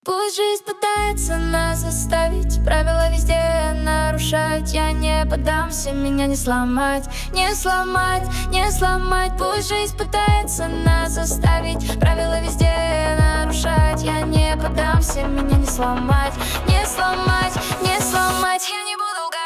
Пусть жизнь пытается нас заставить правила везде нарушать. Я не поддамся, меня не сломать, не сломать, не сломать. Пусть жизнь пытается нас заставить правила везде нарушать. Я не поддамся, меня не сломать, не сломать, не сломать. Я не буду лгать.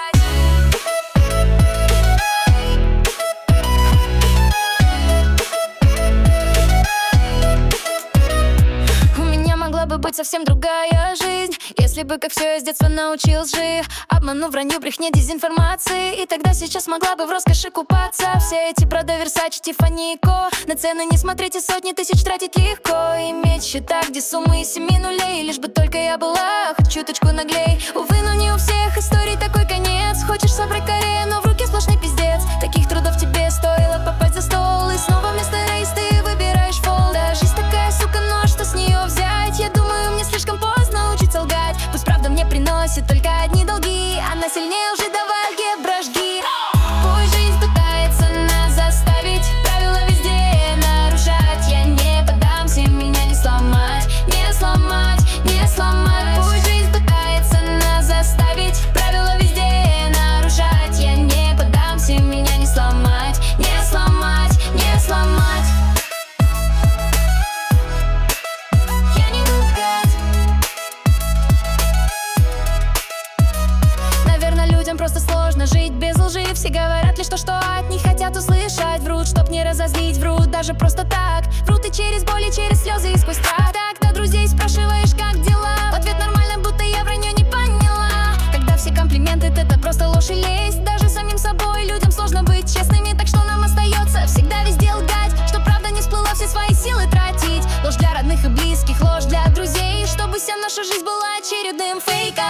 Бы быть совсем другая жизнь, если бы, как все я с детства научил жив. Обману, вранью, брехне, дезинформации. И тогда сейчас могла бы в роскоши купаться. Все эти Прада, Версачи, Тиффани и Ко. На цены не смотрите, сотни тысяч тратить легко. Иметь счета, где суммы из 7 нулей. Лишь бы только я была хоть чуточку наглей. Увы, но не у всех историй такой конец. Хочешь собрать Корею, но в руке сплошный пиздец. Таких трудов тебе стоило попасть за стол. И снова вместо рейс ты выбираешь фол. Да, жизнь такая, сука, но что с нее взять? Я думаю, мне слишком поздно учиться лгать. Пусть правда мне приносит только одни долги. Она сильнее уже, давай алгебра жги. Пусть жизнь пытается нас заставить правила везде нарушать. Я не поддамся, меня не сломать, не сломать, не сломать. Пусть жизнь пытается нас заставить правила везде нарушать. Я не поддамся, меня не сломать, не сломать, не сломать. Просто сложно жить без лжи. Все говорят лишь то, что от них хотят услышать. Врут, чтоб не разозлить, врут даже просто так. Врут и через боль, и через слезы, и сквозь страх. Тогда друзей спрашиваешь, как дела? В ответ нормально, будто я вранье не поняла. Когда все комплименты, это просто ложь и лесть. Даже самим собой людям сложно быть честными. Так что нам остается всегда везде лгать, чтоб правда не всплыла, все свои силы тратить. Ложь для родных и близких, ложь для друзей, чтобы вся наша жизнь была очередным фейком.